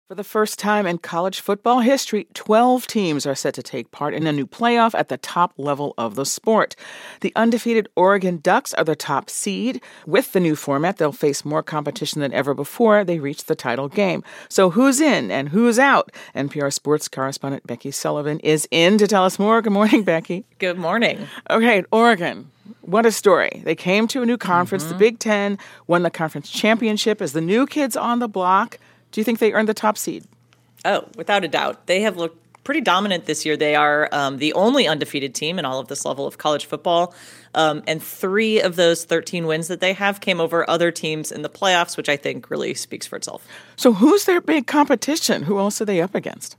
For the first time in college football history, 12 teams are set to take part in a new playoff at the top level of the sport. The undefeated Oregon Ducks are the top seed. With the new format, they'll face more competition than ever before they reach the title game. So who's in and who's out? NPR sports correspondent Becky Sullivan is in to tell us more. Good morning, Becky. Good morning. Okay, Oregon. What a story. They came to a new conference, the Big Ten, won the conference championship as the new kids on the block. Do you think they earned the top seed? Oh, without a doubt. They have looked pretty dominant this year. They are the only undefeated team in all of this level of college football. And 3 of those 13 wins that they have came over other teams in the playoffs, which I think really speaks for itself. So who's their big competition? Who else are they up against?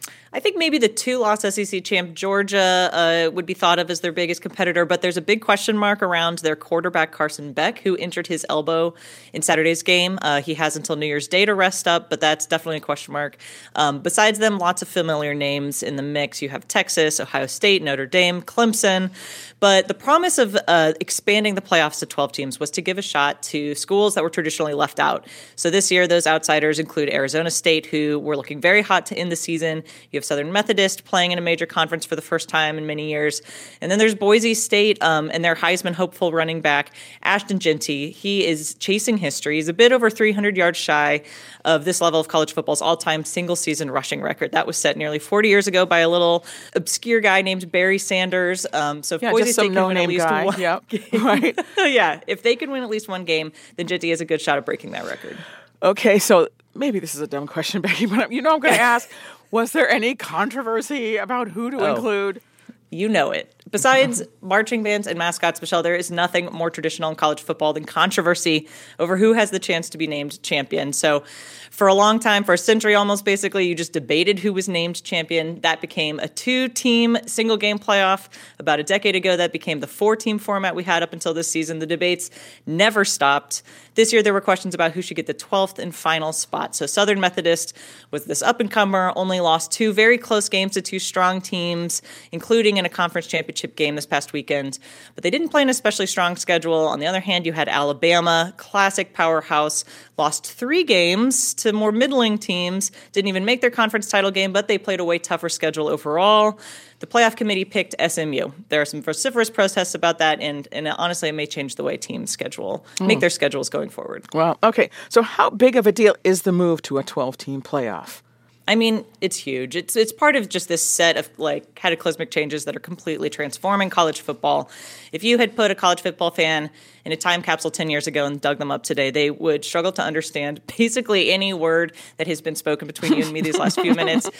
I think maybe the 2-loss SEC champ Georgia would be thought of as their biggest competitor, but there's a big question mark around their quarterback Carson Beck, who injured his elbow in Saturday's game. He has until New Year's Day to rest up, but that's definitely a question mark. Besides them, lots of familiar names in the mix. You have Texas, Ohio State, Notre Dame, Clemson. But the promise of expanding the playoffs to 12 teams was to give a shot to schools that were traditionally left out. So this year, those outsiders include Arizona State, who were looking very hot to end the season. You have Southern Methodist playing in a major conference for the first time in many years. And then there's Boise State and their Heisman hopeful running back, Ashton Jeanty. He is chasing history. He's a bit over 300 yards shy of this level of college football's all-time single-season rushing record. That was set nearly 40 years ago by a little obscure guy named Barry Sanders. So if Boise State can win at least one game, right? Yeah, if they can win at least one game, then Jeanty has a good shot at breaking that record. Okay, so maybe this is a dumb question, Becky, but I'm going to ask, was there any controversy about who to include? You know it. Besides marching bands and mascots, Michelle, there is nothing more traditional in college football than controversy over who has the chance to be named champion. So for a long time, for a century almost basically, you just debated who was named champion. That became a 2-team single-game playoff. About a decade ago, that became the 4-team format we had up until this season. The debates never stopped. This year, there were questions about who should get the 12th and final spot. So Southern Methodist was this up-and-comer, only lost 2 very close games to 2 strong teams, including in a conference championship game this past weekend, but they didn't play an especially strong schedule. On the other hand, you had Alabama, classic powerhouse, lost 3 games to more middling teams, didn't even make their conference title game, but they played a way tougher schedule overall. The playoff committee picked SMU. There are some vociferous protests about that, and honestly, it may change the way teams make their schedules going forward. Well, okay. So how big of a deal is the move to a 12-team playoff? I mean, it's huge. It's part of just this set of cataclysmic changes that are completely transforming college football. If you had put a college football fan in a time capsule 10 years ago and dug them up today, they would struggle to understand basically any word that has been spoken between you and me these last few minutes.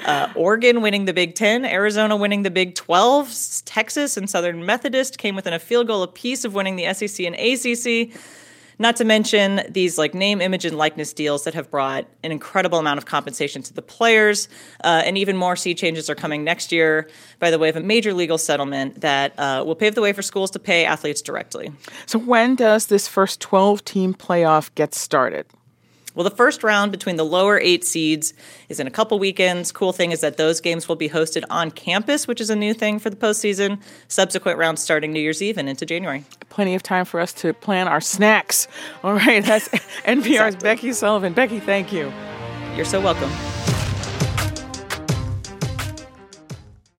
Oregon winning the Big Ten, Arizona winning the Big 12, Texas and Southern Methodist came within a field goal apiece of winning the SEC and ACC. Not to mention these name, image, and likeness deals that have brought an incredible amount of compensation to the players. And even more sea changes are coming next year by the way of a major legal settlement that will pave the way for schools to pay athletes directly. So when does this first 12-team playoff get started? Well, the first round between the lower 8 seeds is in a couple weekends. Cool thing is that those games will be hosted on campus, which is a new thing for the postseason. Subsequent rounds starting New Year's Eve and into January. Plenty of time for us to plan our snacks. All right, that's NPR's Becky Sullivan. Becky, thank you. You're so welcome.